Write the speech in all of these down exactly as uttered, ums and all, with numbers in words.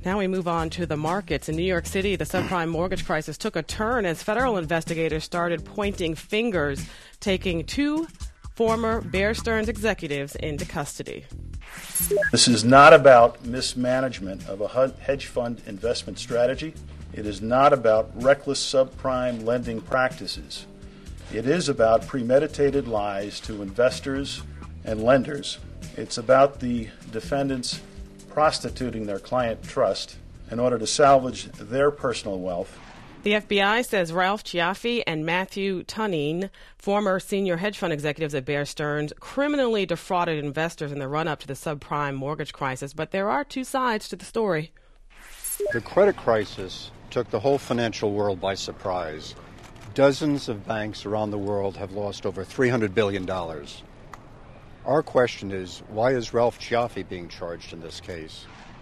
Now we move on to the markets. In New York City, the subprime mortgage crisis took a turn as federal investigators started pointing fingers, taking two former Bear Stearns executives into custody. This is not about mismanagement of a hedge fund investment strategy. It is not about reckless subprime lending practices. It is about premeditated lies to investors and lenders. It's about the defendants prostituting their client trust in order to salvage their personal wealth. The F B I says Ralph Ciaffi and Matthew Tunning, former senior hedge fund executives at Bear Stearns, criminally defrauded investors in the run-up to the subprime mortgage crisis. But there are two sides to the story. The credit crisis took the whole financial world by surprise. Dozens of banks around the world have lost over three hundred billion dollars. Our question is, why is Ralph Ciaffi being charged in this case?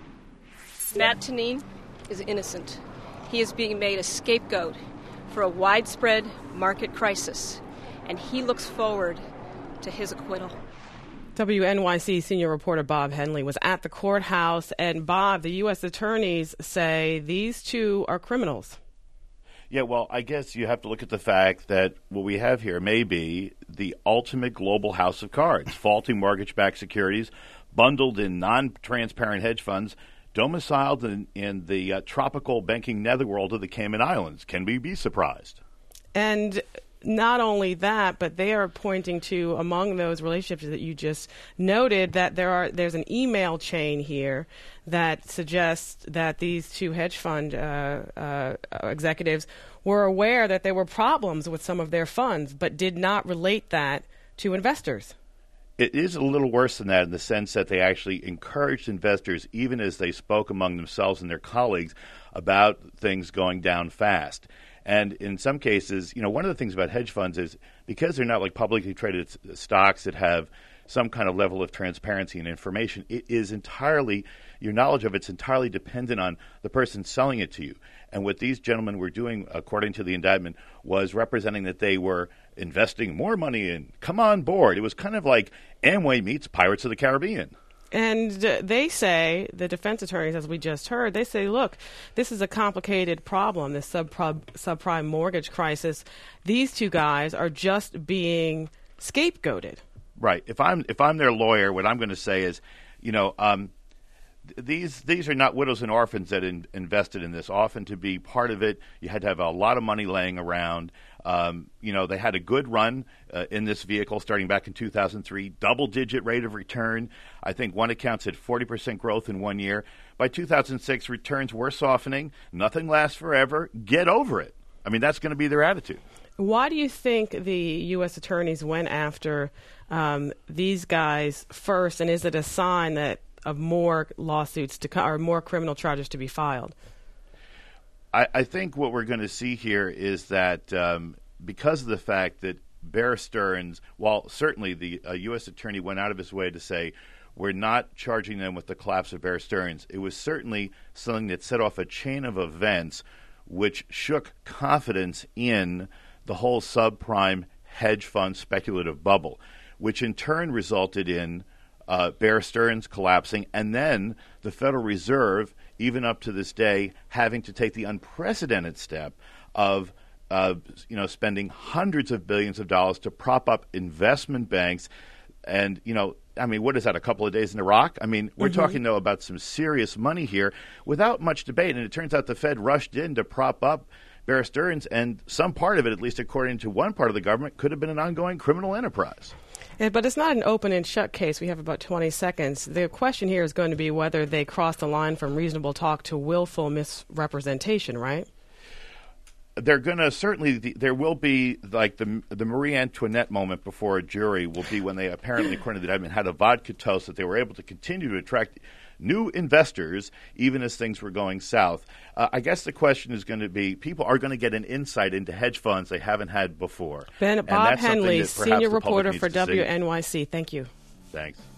Matt Tunning is innocent. He is being made a scapegoat for a widespread market crisis, and he looks forward to his acquittal. W N Y C senior reporter Bob Henley was at the courthouse, and Bob, the U S attorneys say these two are criminals. Yeah, well, I guess you have to look at the fact that what we have here may be the ultimate global house of cards, faulty mortgage-backed securities, bundled in non-transparent hedge funds, domiciled in, in the uh, tropical banking netherworld of the Cayman Islands. Can we be surprised? And not only that, but they are pointing to, among those relationships that you just noted, that there are there's an email chain here that suggests that these two hedge fund uh, uh, executives were aware that there were problems with some of their funds, but did not relate that to investors. It is a little worse than that in the sense that they actually encouraged investors, even as they spoke among themselves and their colleagues, about things going down fast. And in some cases, you know, one of the things about hedge funds is because they're not like publicly traded stocks that have some kind of level of transparency and information, it is entirely, your knowledge of it's entirely dependent on the person selling it to you. And what these gentlemen were doing, according to the indictment, was representing that they were investing more money in, come on board. It was kind of like Amway meets Pirates of the Caribbean. And uh, they say, the defense attorneys, as we just heard, they say, look, this is a complicated problem, this subprime, subprime mortgage crisis. These two guys are just being scapegoated. Right. If I'm if I'm their lawyer, what I'm going to say is, you know, um, th- these these are not widows and orphans that in, invested in this. Often to be part of it, you had to have a lot of money laying around. Um, you know, they had a good run uh, in this vehicle starting back in two thousand three, double-digit rate of return. I think one account said forty percent growth in one year. By two thousand six, returns were softening. Nothing lasts forever. Get over it. I mean, that's going to be their attitude. Why do you think the U S attorneys went after um, these guys first, and is it a sign that of more lawsuits to come or more criminal charges to be filed? I, I think what we're going to see here is that um, because of the fact that Bear Stearns, while certainly the uh, U S attorney went out of his way to say we're not charging them with the collapse of Bear Stearns, it was certainly something that set off a chain of events which shook confidence in the whole subprime hedge fund speculative bubble, which in turn resulted in uh, Bear Stearns collapsing, and then the Federal Reserve, even up to this day, having to take the unprecedented step of uh, you know, spending hundreds of billions of dollars to prop up investment banks. And, you know, I mean, what is that, a couple of days in Iraq? I mean, we're mm-hmm. talking, though, about some serious money here without much debate. And it turns out the Fed rushed in to prop up Bear Stearns, and some part of it, at least according to one part of the government, could have been an ongoing criminal enterprise. Yeah, but it's not an open and shut case. We have about twenty seconds. The question here is going to be whether they crossed the line from reasonable talk to willful misrepresentation, right? They're going to certainly, there will be like the the Marie Antoinette moment before a jury will be when they apparently, according to the indictment, had a vodka toast that they were able to continue to attract new investors even as things were going south. Uh, I guess the question is going to be, people are going to get an insight into hedge funds they haven't had before. Ben, Bob Henley, senior reporter for W N Y C. Thank you. Thanks.